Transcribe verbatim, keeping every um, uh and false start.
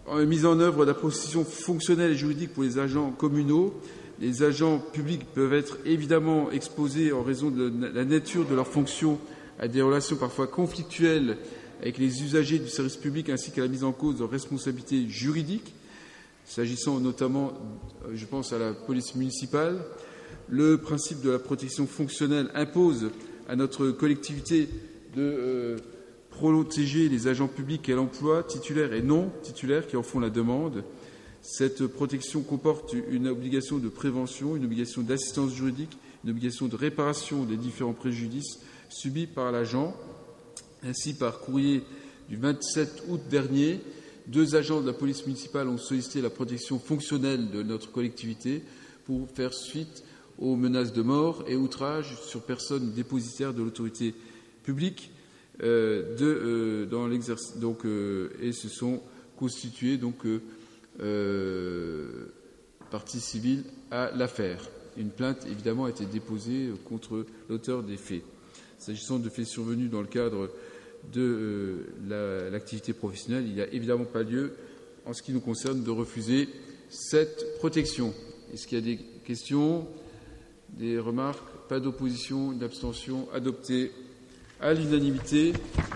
mise en œuvre de la protection fonctionnelle et juridique pour les agents communaux. Les agents publics peuvent être évidemment exposés en raison de la nature de leurs fonctions à des relations parfois conflictuelles avec les usagers du service public ainsi qu'à la mise en cause de responsabilités juridiques, s'agissant notamment, je pense, à la police municipale. Le principe de la protection fonctionnelle impose à notre collectivité de euh, protéger les agents publics qu'elle emploie, titulaires et non titulaires, qui en font la demande. Cette protection comporte une obligation de prévention, une obligation d'assistance juridique, une obligation de réparation des différents préjudices subis par l'agent. Ainsi, par courrier du vingt-sept août dernier, deux agents de la police municipale ont sollicité la protection fonctionnelle de notre collectivité pour faire suite aux menaces de mort et outrages sur personnes dépositaires de l'autorité publique euh, de, euh, dans l'exercice, donc, euh, et se sont constitués donc euh, euh, partie civile à l'affaire. Une plainte, évidemment, a été déposée contre l'auteur des faits. S'agissant de faits survenus dans le cadre de euh, l'activité professionnelle, il n'y a évidemment pas lieu, en ce qui nous concerne, de refuser cette protection. Est-ce qu'il y a des questions, des remarques? Pas d'opposition, une abstention adoptée à l'unanimité.